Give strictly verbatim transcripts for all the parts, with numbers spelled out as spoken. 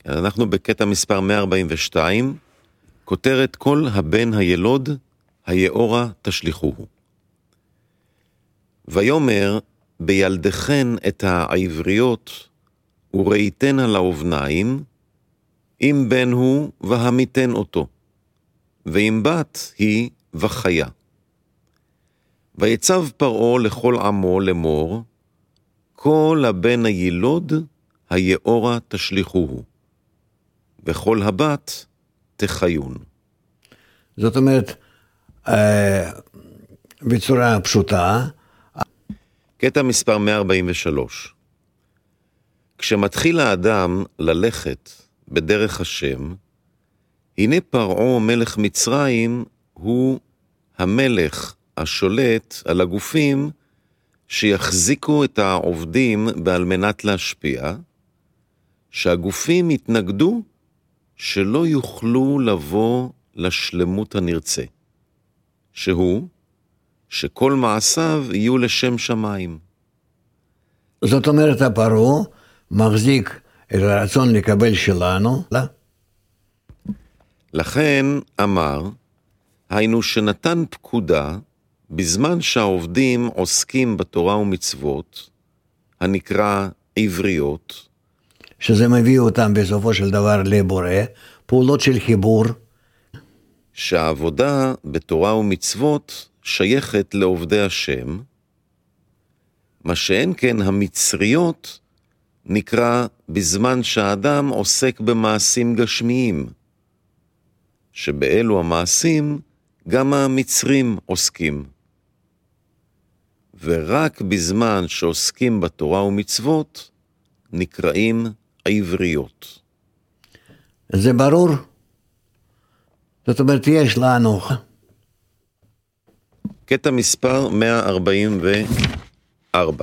אנחנו בקטע מספר מאה ארבעים ושתיים, כותרת כל הבן הילוד, היאורה תשליחוהו. ויאמר, בילדכן את העבריות, וראיתן על האובניים, אם בן הוא והמיתן אותו, ואם בת היא וחיה. ויצב פרעה לכל עמו לאמור, כל הבן הילוד, היאורה תשליחוהו, וכל הבת תחיון. זאת אומרת, בצורה פשוטה. קטע מספר מאה ארבעים ושלוש. כשמתחיל האדם ללכת בדרך השם, הנה פרעה מלך מצרים הוא המלך השולט על הגופים שיחזיקו את העובדים בעל מנת להשפיע, שהגופים יתנגדו שלא יוכלו לבוא לשלמות הנרצה, שהוא שכל מעשיו יהיו לשם שמיים. זאת אומרת, הפרעה מחזיק את הרצון לקבל שלנו, לא? לכן אמר, היינו שנתן פקודה, בזמן שהעובדים עוסקים בתורה ומצוות, הנקרא עבריות, שזה מביא אותם בסופו של דבר לבורא, פעולות של חיבור. שהעבודה בתורה ומצוות שייכת לעובדי השם, מה שאין כן המצריות נקרא בזמן שהאדם עוסק במעשים גשמיים, שבאלו המעשים גם המצרים עוסקים. ורק בזמן שעוסקים בתורה ומצוות נקראים עבריות. זה ברור? זאת אומרת, יש לנו. קטע מספר מאה ארבעים וארבע.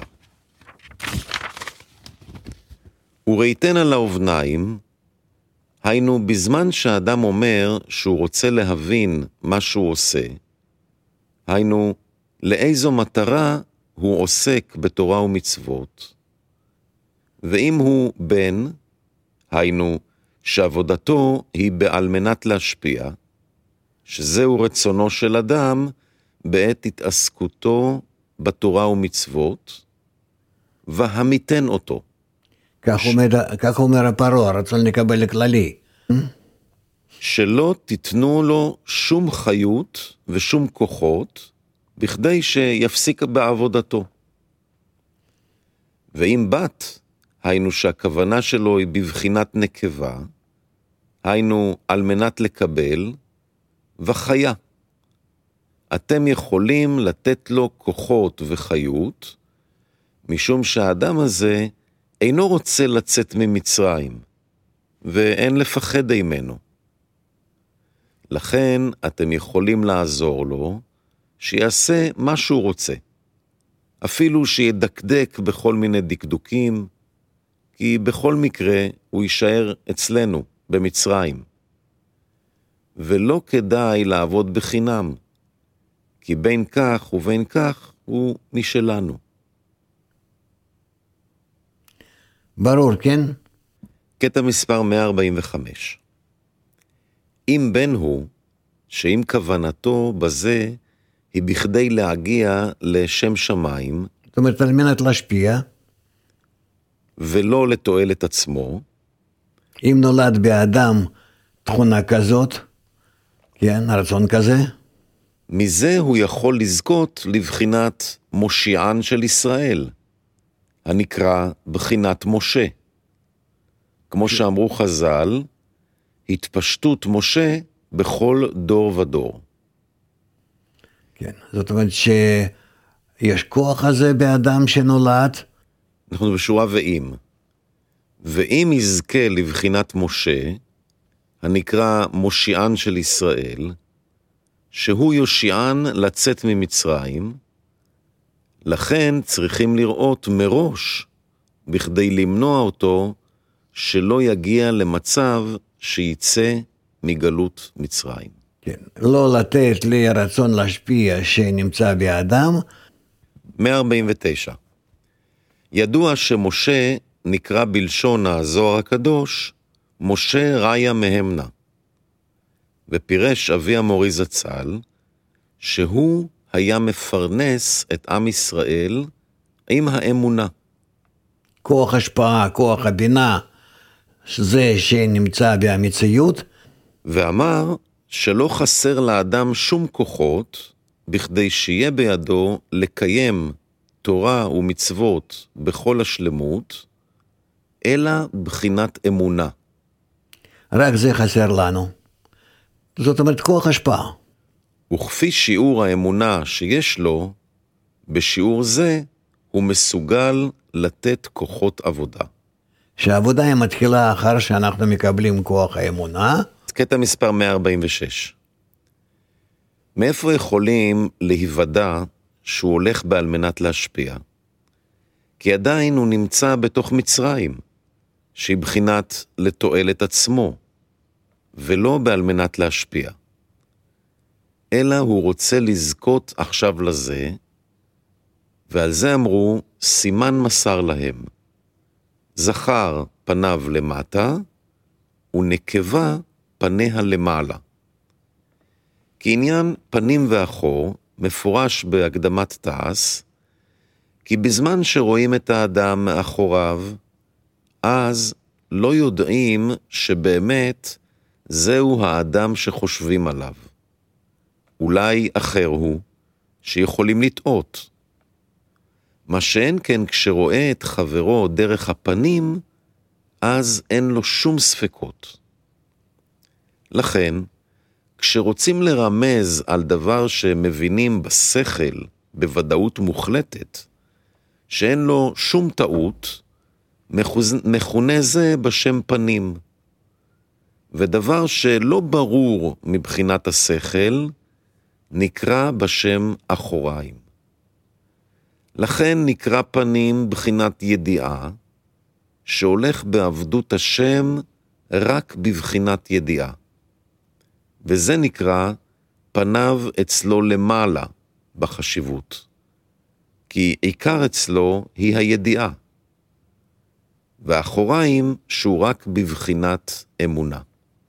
וראיתן על האובניים, היינו בזמן שהאדם אומר שהוא רוצה להבין מה שהוא עושה, היינו לאיזו מטרה הוא עוסק בתורה ומצוות, ואם הוא בן, היינו שעבודתו היא בעל מנת להשפיע, שזהו רצונו של אדם בעת התעסקותו בתורה ומצוות, והמיתן אותו. כך אומר, כך אומר הפרעה, הרצון לקבל לכללי. שלא תיתנו לו שום חיות ושום כוחות, בכדי שיפסיק בעבודתו. ואם בת, היינו שהכוונה שלו היא בבחינת נקבה, היינו על מנת לקבל, וחיה. אתם יכולים לתת לו כוחות וחיות, משום שהאדם הזה אינו רוצה לצאת ממצרים, ואין לפחד ממנו. לכן אתם יכולים לעזור לו, שיעשה מה שהוא רוצה. אפילו שידקדק בכל מיני דקדוקים, כי בכל מקרה הוא יישאר אצלנו, במצרים. ולא כדאי לעבוד בחינם, כי בין כך ובין כך הוא משלנו. ברור, כן? קטע מספר מאה ארבעים וחמש. אם בן הוא, שאם כוונתו בזה היא בכדי להגיע לשם שמיים, זאת אומרת, על מנת להשפיע, ולא לתועלת עצמו, אם נולד באדם תכונה כזאת, כן, הרצון כזה, מזה הוא יכול לזכות לבחינת מושיען של ישראל, הנקרא בחינת משה. כמו שאמרו חז"ל, התפשטות משה בכל דור ודור. כן, זאת אומרת שיש כוח הזה באדם שנולד. אנחנו בשורה ואם. ואם יזכה לבחינת משה, הנקרא מושיען של ישראל, שהוא יושיען לצאת ממצרים, לכן צריכים לראות מראש, בכדי למנוע אותו, שלא יגיע למצב שיצא מגלות מצרים. כן, לא לתת לי רצון להשפיע שנמצא באדם. מאה ארבעים ותשע. ידוע שמשה נקרא בלשון הזוהר הקדוש, משה ראיה מהמנה. ופירש אבי המורי זצ"ל, שהוא היה מפרנס את עם ישראל עם האמונה. כוח השפעה, כוח הבינה, זה שנמצא במציאות. ואמר שלא חסר לאדם שום כוחות, בכדי שיהיה בידו לקיים תורה ומצוות בכל השלמות, אלא בחינת אמונה. רק זה חסר לנו. זאת אומרת, כוח השפעה. וכפי שיעור האמונה שיש לו, בשיעור זה הוא מסוגל לתת כוחות עבודה. שהעבודה היא מתחילה אחר שאנחנו מקבלים כוח האמונה. קטע מספר מאה ארבעים ושש. מאיפה יכולים להיוודע שהוא הולך בעל מנת להשפיע? כי עדיין הוא נמצא בתוך מצרים, שהיא בחינת לתועלת עצמו, ולא בעל מנת להשפיע. אלא הוא רוצה לזכות עכשיו לזה, ועל זה אמרו, סימן מסר להם. זכר פניו למטה, ונקבה פניה למעלה. כי עניין פנים ואחור מפורש בהקדמת תעש, כי בזמן שרואים את האדם מאחוריו, אז לא יודעים שבאמת זהו האדם שחושבים עליו. אולי אחר הוא, שיכולים לטעות. מה שאין כן כשרואה את חברו דרך הפנים, אז אין לו שום ספקות. לכן, כשרוצים לרמז על דבר שמבינים בשכל, בוודאות מוחלטת, שאין לו שום טעות, מכונה זה בשם פנים. ודבר שלא ברור מבחינת השכל, נקרא בשם אחוריים. לכן נקרא פנים בחינת ידיעה, שהולך בעבדות השם רק בבחינת ידיעה. וזה נקרא פניו אצלו למעלה בחשיבות. כי עיקר אצלו היא הידיעה. והאחוריים שהוא רק בבחינת אמונה.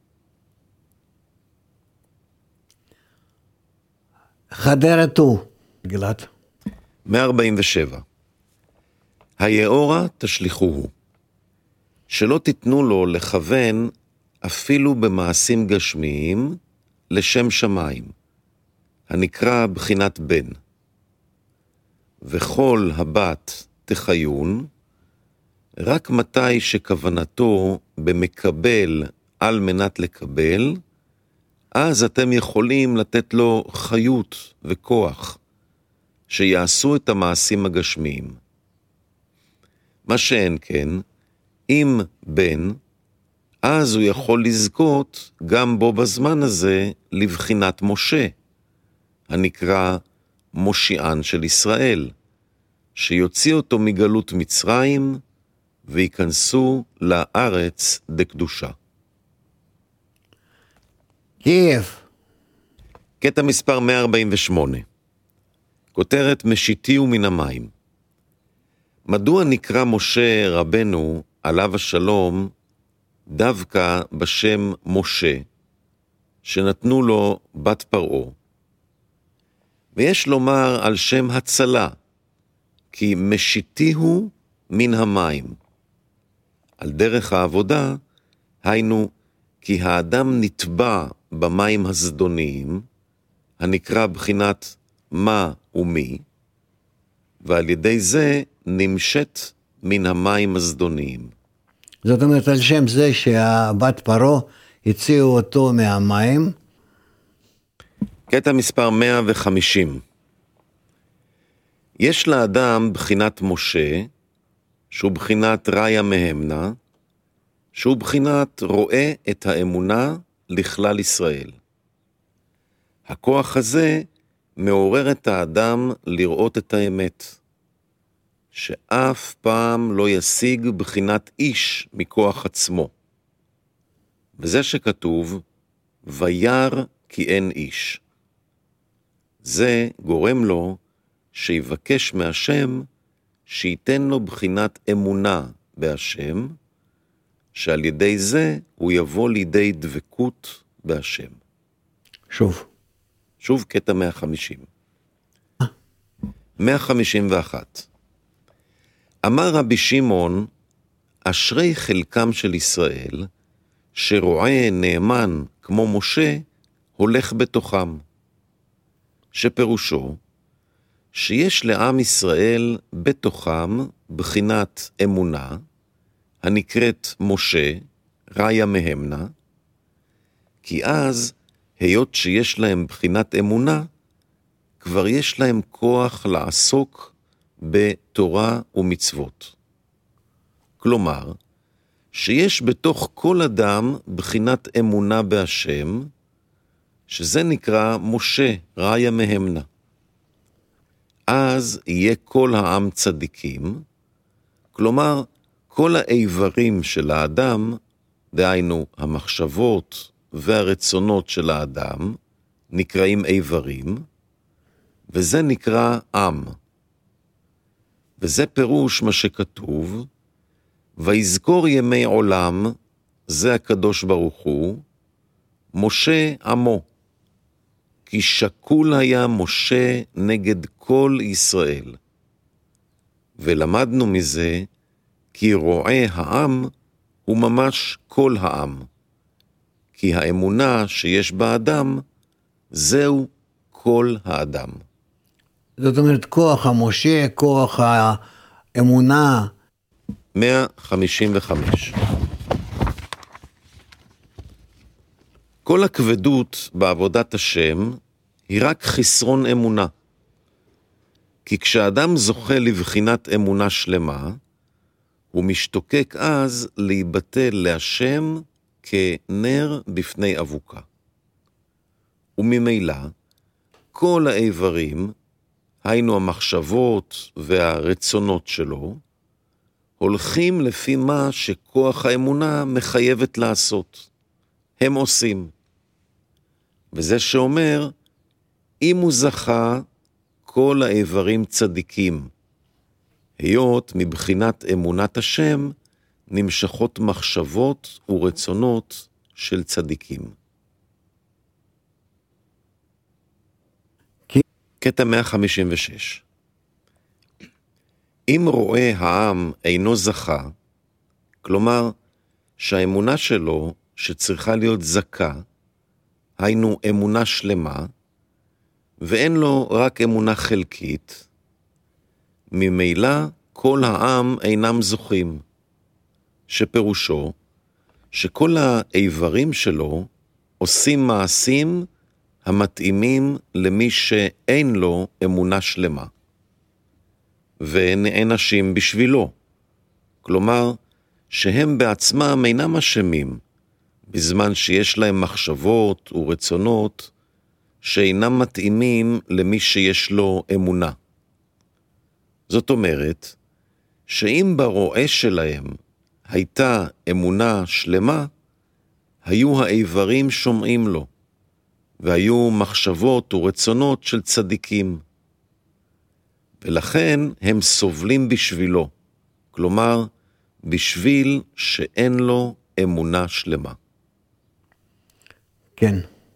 חדרת הוא, גלעד. מאה ארבעים ושבע. היאורה תשליחוהו. שלא תיתנו לו לכוון אפילו במעשים גשמיים לשם שמיים, הנקרא בחינת בן. וכל הבת תחיון, רק מתי שכוונתו במקבל על מנת לקבל, אז אתם יכולים לתת לו חיות וכוח, שיעשו את המעשים הגשמיים. מה שאין כן, אם בן, אז הוא יכול לזכות גם בו בזמן הזה לבחינת משה, הנקרא מושיען של ישראל, שיוציא אותו מגלות מצרים וייכנסו לארץ דקדושה. קייב. קטע מספר מאה ארבעים ושמונה. כותרת משיתיהו מן המים. מדוע נקרא משה רבנו עליו השלום דווקא בשם משה, שנתנו לו בת פרעה? ויש לומר על שם הצלה, כי משיתיהו מן המים. על דרך העבודה, היינו כי האדם נטבע במים הזדוניים, הנקרא בחינת מה ומי, ועל ידי זה נמשת מן המים הזדוניים. זאת אומרת, על שם זה שהבת פרעה הציעו אותו מהמים. קטע מספר מאה וחמישים. יש לאדם בחינת משה, שהוא בחינת ראיה מהמנה, שהוא בחינת רואה את האמונה לכלל ישראל. הכוח הזה מעורר את האדם לראות את האמת, שאף פעם לא ישיג בחינת איש מכוח עצמו. וזה שכתוב, וירא כי אין איש. זה גורם לו שיבקש מהשם שייתן לו בחינת אמונה בהשם, שעל ידי זה הוא יבוא לידי דבקות בהשם. שוב. שוב קטע מאה וחמישים. מאה חמישים ואחת. אמר רבי שמעון, אשרי חלקם של ישראל, שרועה נאמן כמו משה, הולך בתוכם. שפירושו, שיש לעם ישראל בתוכם בחינת אמונה, הנקראת משה, ראיה מהמנה, כי אז, היות שיש להם בחינת אמונה, כבר יש להם כוח לעסוק בתורה ומצוות. כלומר, שיש בתוך כל אדם בחינת אמונה בהשם, שזה נקרא משה, ראיה מהמנה. אז יהיה כל העם צדיקים, כלומר, כל האיברים של האדם, דהיינו המחשבות והרצונות של האדם, נקראים איברים, וזה נקרא עם. וזה פירוש מה שכתוב, ויזכור ימי עולם, זה הקדוש ברוך הוא, משה עמו, כי שקול היה משה נגד כל ישראל. ולמדנו מזה, כי רועה העם הוא ממש כל העם. כי האמונה שיש באדם, זהו כל האדם. זאת אומרת, כוח המשה, כוח האמונה. מאה חמישים וחמש. כל הכבדות בעבודת השם היא רק חסרון אמונה. כי כשאדם זוכה לבחינת אמונה שלמה, הוא משתוקק אז להיבטל להשם כנר בפני אבוקה. וממילא, כל האיברים, היינו המחשבות והרצונות שלו, הולכים לפי מה שכוח האמונה מחייבת לעשות. הם עושים. וזה שאומר, אם הוא זכה, כל האיברים צדיקים. היות מבחינת אמונת השם, נמשכות מחשבות ורצונות של צדיקים. כי... קטע מאה חמישים ושש. אם רואה העם אינו זכה, כלומר שהאמונה שלו שצריכה להיות זכה, היינו אמונה שלמה, ואין לו רק אמונה חלקית, ממילא כל העם אינם זוכים, שפירושו שכל האיברים שלו עושים מעשים המתאימים למי שאין לו אמונה שלמה, ונענשים בשבילו, כלומר שהם בעצמם אינם אשמים, בזמן שיש להם מחשבות ורצונות שאינם מתאימים למי שיש לו אמונה. זאת אומרת, שאם ברועה שלהם הייתה אמונה שלמה, היו האיברים שומעים לו, והיו מחשבות ורצונות של צדיקים. ולכן הם סובלים בשבילו, כלומר, בשביל שאין לו אמונה שלמה. כן.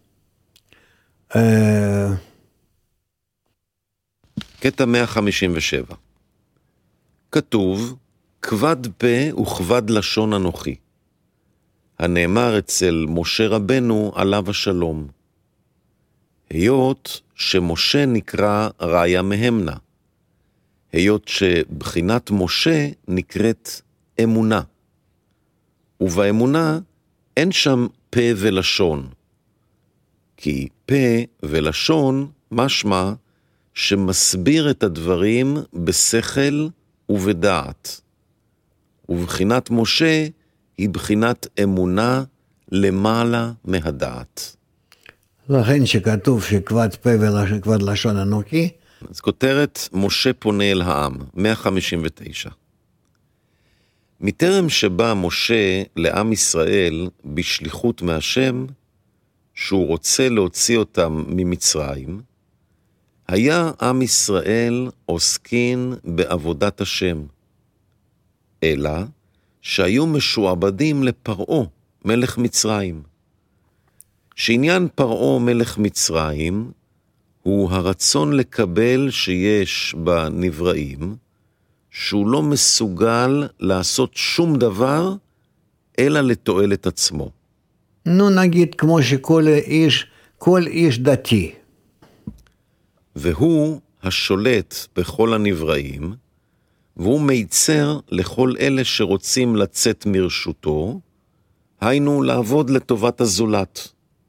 קטע מאה חמישים ושבע. כתוב, כבד פה וכבד לשון אנוכי. הנאמר אצל משה רבנו עליו השלום. היות שמשה נקרא ראיה מהמנה. היות שבחינת משה נקראת אמונה. ובאמונה אין שם פה ולשון. כי פה ולשון משמע שמסביר את הדברים בשכל ובדעת. ובחינת משה היא בחינת אמונה למעלה מהדעת. לכן שכתוב שכבד פה וכבד לשון אנוכי. אז כותרת משה פונה אל העם, מאה חמישים ותשע. מטרם שבא משה לעם ישראל בשליחות מהשם, שהוא רוצה להוציא אותם ממצרים, היה עם ישראל עוסקין בעבודת השם. אלא שהיו משועבדים לפרעה, מלך מצרים. שעניין פרעה מלך מצרים הוא הרצון לקבל שיש בנבראים, שהוא לא מסוגל לעשות שום דבר אלא לתועלת עצמו. נו נגיד כמו שכל איש, כל איש דתי. והוא השולט בכל הנבראים, והוא מייצר לכל אלה שרוצים לצאת מרשותו, היינו לעבוד לטובת הזולת.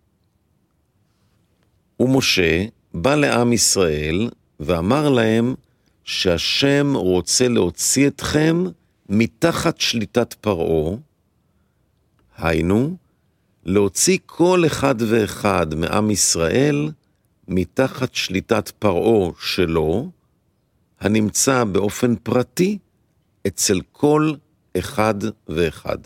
ומשה בא לעם ישראל ואמר להם שהשם רוצה להוציא אתכם מתחת שליטת פרעה, היינו להוציא כל אחד ואחד מעם ישראל מתחת שליטת פרעה שלו, הנמצא באופן פרטי אצל כל אחד ואחד.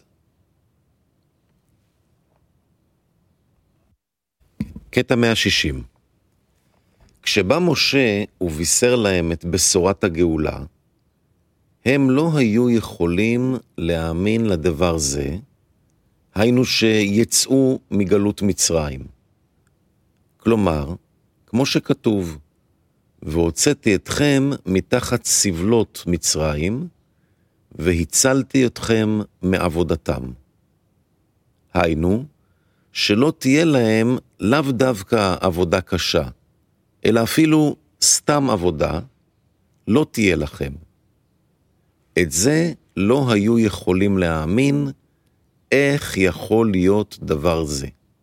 קטע מאה שישים. כשבא משה ובישר להם את בשורת הגאולה, הם לא היו יכולים להאמין לדבר זה, היינו שיצאו מגלות מצרים. כלומר, כמו שכתוב, והוצאתי אתכם מתחת סבלות מצרים, והצלתי אתכם מעבודתם. היינו, שלא תהיה להם לאו דווקא עבודה קשה, אלא אפילו סתם עבודה, לא תהיה לכם. את זה לא היו יכולים להאמין, איך יכול להיות דבר זה.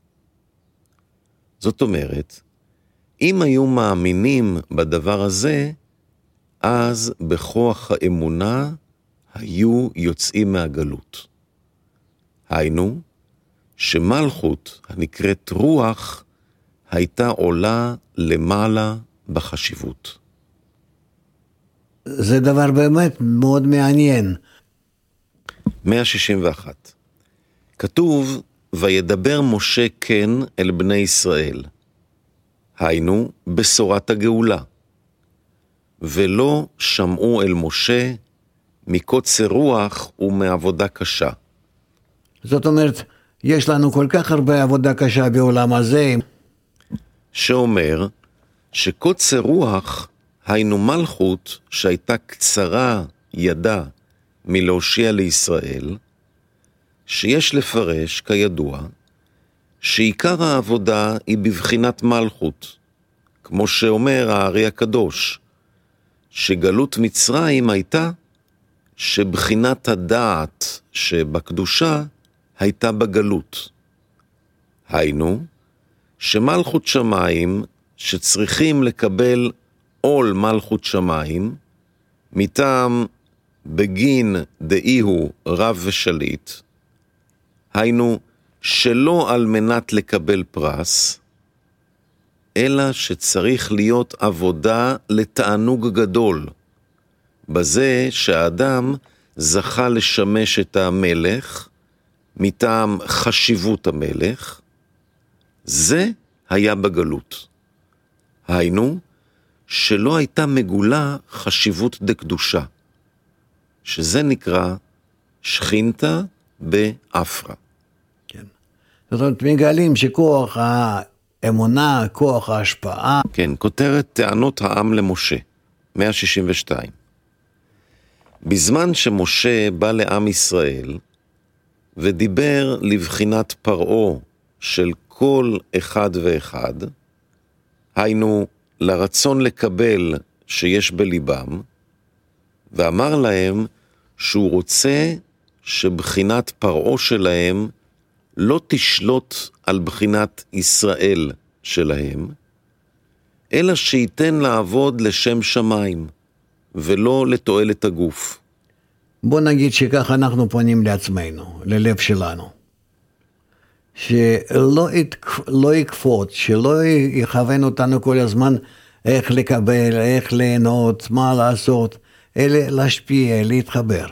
זאת אומרת, אם היו מאמינים בדבר הזה, אז בכוח האמונה היו יוצאים מהגלות. היינו, שמלכות הנקראת רוח הייתה עולה למעלה בחשיבות. זה דבר באמת מאוד מעניין. מאה שישים ואחת. כתוב, וידבר משה כן אל בני ישראל. היינו, בשורת הגאולה. ולא שמעו אל משה מקוצר רוח ומעבודה קשה. זאת אומרת, יש לנו כל כך הרבה עבודה קשה בעולם הזה. שאומר שקוצר רוח היינו מלכות שהייתה קצרה ידה מלהושיע לישראל, שיש לפרש כידוע שעיקר העבודה היא בבחינת מלכות, כמו שאומר הארי הקדוש, שגלות מצרים הייתה שבחינת הדעת שבקדושה הייתה בגלות. היינו, שמלכות שמיים שצריכים לקבל עול מלכות שמיים, מטעם בגין דאיהו רב ושליט, היינו שלא על מנת לקבל פרס, אלא שצריך להיות עבודה לתענוג גדול, בזה שהאדם זכה לשמש את המלך, מטעם חשיבות המלך, זה היה בגלות. היינו, שלא הייתה מגולה חשיבות דקדושה, שזה נקרא שכינתה באפרה. כן. זאת אומרת, מגלים שכוח האמונה, כוח ההשפעה. כן, כותרת טענות העם למשה, מאה שישים ושתיים. בזמן שמשה בא לעם ישראל, ודיבר לבחינת פרעה של כל אחד ואחד, היינו לרצון לקבל שיש בליבם, ואמר להם שהוא רוצה שבחינת פרעה שלהם לא תשלוט על בחינת ישראל שלהם, אלא שייתן לעבוד לשם שמיים, ולא לתועלת הגוף. בוא נגיד שכך אנחנו פונים לעצמנו, ללב שלנו. שלא לא יקפוץ, שלא יכוון אותנו כל הזמן איך לקבל, איך ליהנות, מה לעשות, אלא להשפיע, להתחבר.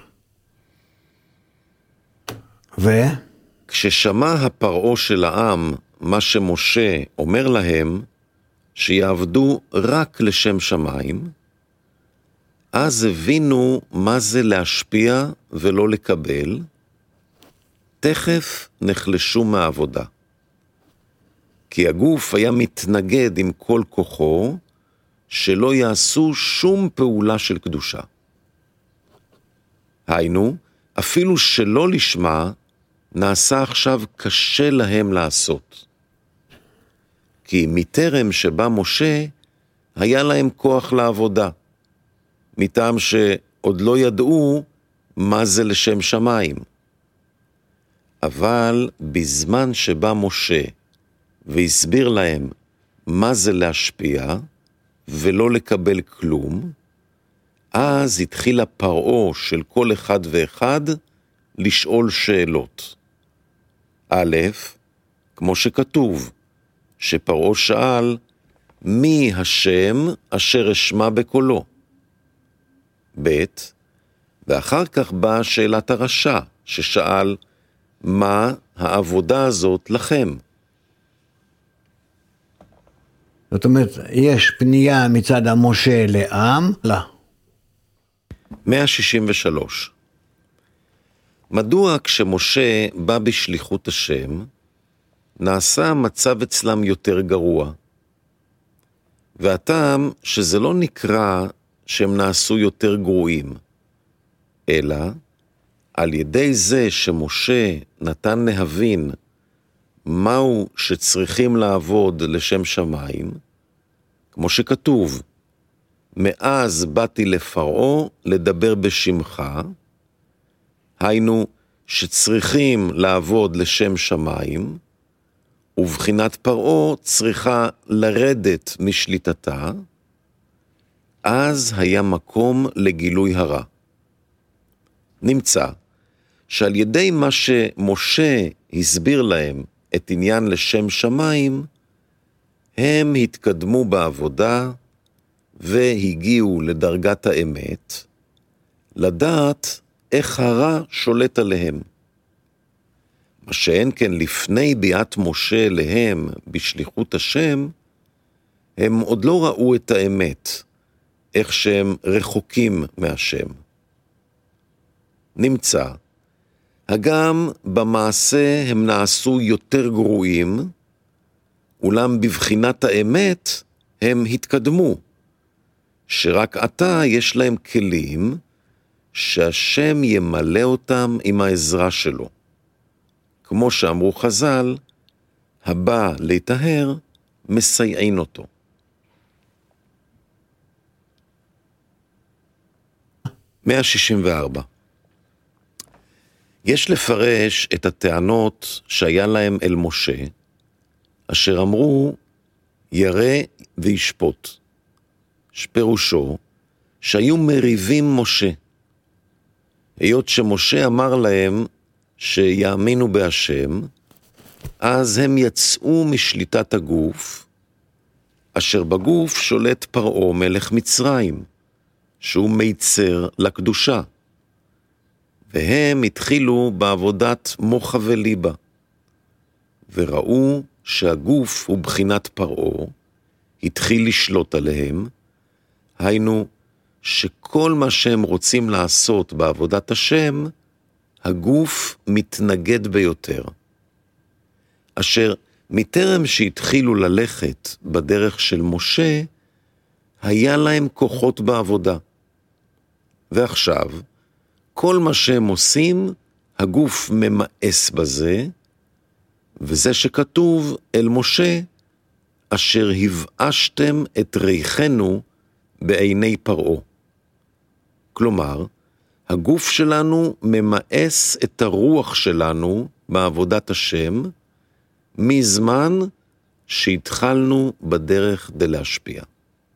ו? כששמע הפרעה של העם מה שמשה אומר להם, שיעבדו רק לשם שמיים, אז הבינו מה זה להשפיע ולא לקבל, תכף נחלשו מהעבודה. כי הגוף היה מתנגד עם כל כוחו, שלא יעשו שום פעולה של קדושה. היינו, אפילו שלא לשמה, נעשה עכשיו קשה להם לעשות. כי מטרם שבא משה, היה להם כוח לעבודה, מטעם שעוד לא ידעו מה זה לשם שמיים. אבל בזמן שבא משה והסביר להם מה זה להשפיע ולא לקבל כלום, אז התחילה פרעה של כל אחד ואחד לשאול שאלות. א', כמו שכתוב, שפרעה שאל, מי השם אשר אשמע בקולו? ב', ואחר כך באה שאלת הרשע, ששאל, מה העבודה הזאת לכם? זאת אומרת, יש פנייה מצד המשה לעם, לא. מאה שישים ושלוש. מדוע כשמשה בא בשליחות השם, נעשה המצב אצלם יותר גרוע? והטעם שזה לא נקרא שהם נעשו יותר גרועים, אלא על ידי זה שמשה נתן להבין מהו שצריכים לעבוד לשם שמיים, כמו שכתוב, מאז באתי לפרעה לדבר בשמך, היינו שצריכים לעבוד לשם שמיים, ובחינת פרעה צריכה לרדת משליטתה, אז היה מקום לגילוי הרע. נמצא שעל ידי מה שמשה הסביר להם את עניין לשם שמיים, הם התקדמו בעבודה והגיעו לדרגת האמת, לדעת איך הרע שולט עליהם. מה שאין כן לפני ביאת משה להם בשליחות השם, הם עוד לא ראו את האמת, איך שהם רחוקים מהשם. נמצא, הגם במעשה הם נעשו יותר גרועים, אולם בבחינת האמת הם התקדמו, שרק עתה יש להם כלים שהשם ימלא אותם עם העזרה שלו. כמו שאמרו חז"ל, הבא להיטהר מסייעין אותו. מאה שישים וארבע. יש לפרש את הטענות שהיה להם אל משה, אשר אמרו, ירא וישפוט. שפירושו, שהיו מריבים משה. היות שמשה אמר להם שיאמינו בהשם, אז הם יצאו משליטת הגוף, אשר בגוף שולט פרעה מלך מצרים, שהוא מיצר לקדושה. והם התחילו בעבודת מוחה וליבה, וראו שהגוף הוא בחינת פרעה, התחיל לשלוט עליהם, היינו שכל מה שהם רוצים לעשות בעבודת השם, הגוף מתנגד ביותר. אשר מטרם שהתחילו ללכת בדרך של משה, היה להם כוחות בעבודה. ועכשיו, כל מה שהם עושים, הגוף ממאס בזה, וזה שכתוב אל משה, אשר הבאשתם את ריחנו בעיני פרעה. כלומר, הגוף שלנו ממאס את הרוח שלנו בעבודת השם, מזמן שהתחלנו בדרך דלהשפיע.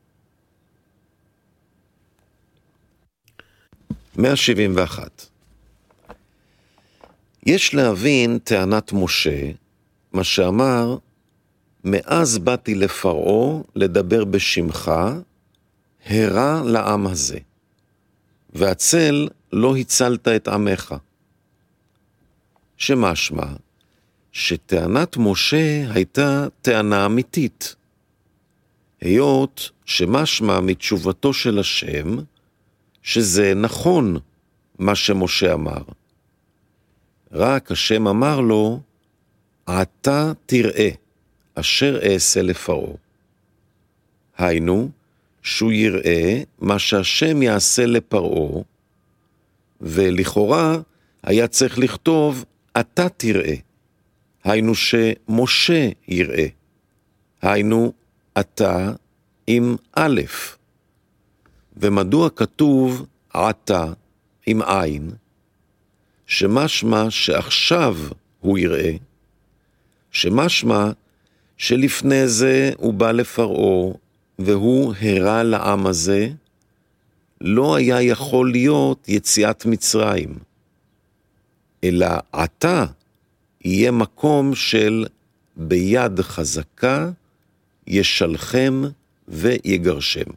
מאה שבעים ואחת. יש להבין טענת משה, מה שאמר, מאז באתי לפרעה לדבר בשמך, הרע לעם הזה, והצל לא הצלת את עמך. שמשמע, שטענת משה הייתה טענה אמיתית. היות שמשמע מתשובתו של השם, שזה נכון מה שמשה אמר. רק השם אמר לו, אתה תראה אשר אעשה לפרעה. היינו, שהוא יראה מה שהשם יעשה לפרעה, ולכאורה היה צריך לכתוב, אתה תראה. היינו שמשה יראה. היינו, אתה עם א'. ומדוע כתוב אתה עם עין? שמשמע שעכשיו הוא יראה, שמשמע שלפני זה הוא בא לפרעה, והוא הרע לעם הזה, לא היה יכול להיות יציאת מצרים. אלא עתה יהיה מקום של ביד חזקה, ישלחם ויגרשם.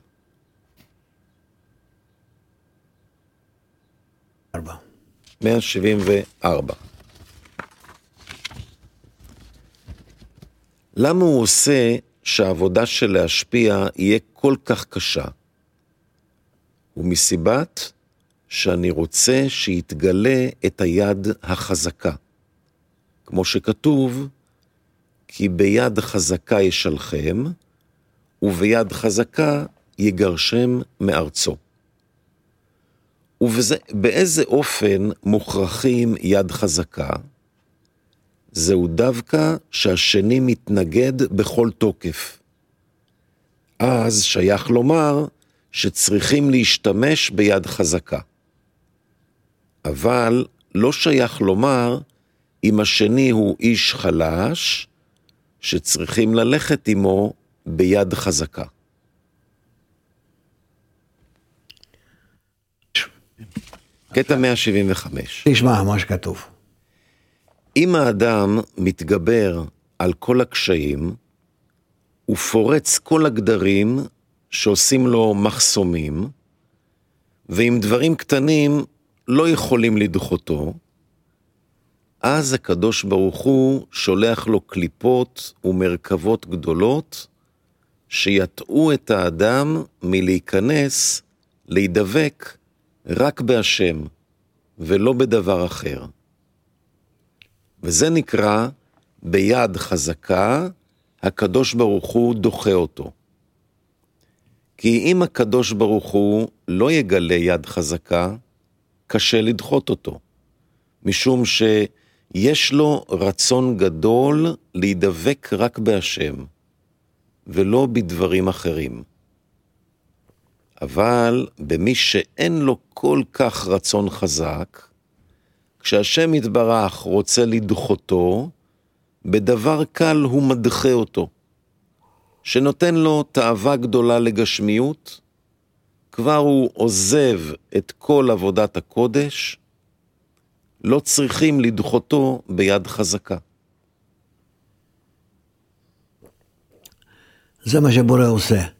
ארבע. מאה שבעים וארבע. למה הוא עושה שהעבודה של להשפיע יהיה כל כך קשה? ומסיבת שאני רוצה שיתגלה את היד החזקה. כמו שכתוב, כי ביד חזקה ישלחם, וביד חזקה יגרשם מארצו. ובאיזה אופן מוכרחים יד חזקה? זהו דווקא שהשני מתנגד בכל תוקף. אז שייך לומר שצריכים להשתמש ביד חזקה. אבל לא שייך לומר אם השני הוא איש חלש, שצריכים ללכת עמו ביד חזקה. קטע מאה שבעים וחמש. תשמע מה שכתוב. אם האדם מתגבר על כל הקשיים, ופורץ כל הגדרים שעושים לו מחסומים, ועם דברים קטנים לא יכולים לדחותו, אז הקדוש ברוך הוא שולח לו קליפות ומרכבות גדולות, שיטעו את האדם מלהיכנס, להידבק רק בהשם, ולא בדבר אחר. וזה נקרא, ביד חזקה, הקדוש ברוך הוא דוחה אותו. כי אם הקדוש ברוך הוא לא יגלה יד חזקה, קשה לדחות אותו, משום שיש לו רצון גדול להידבק רק בהשם, ולא בדברים אחרים. אבל במי שאין לו כל כך רצון חזק, כשהשם יתברך רוצה לדחותו, בדבר קל הוא מדחה אותו, שנותן לו תאווה גדולה לגשמיות, כבר הוא עוזב את כל עבודת הקודש, לא צריכים לדחותו ביד חזקה. זה מה שבורא עושה.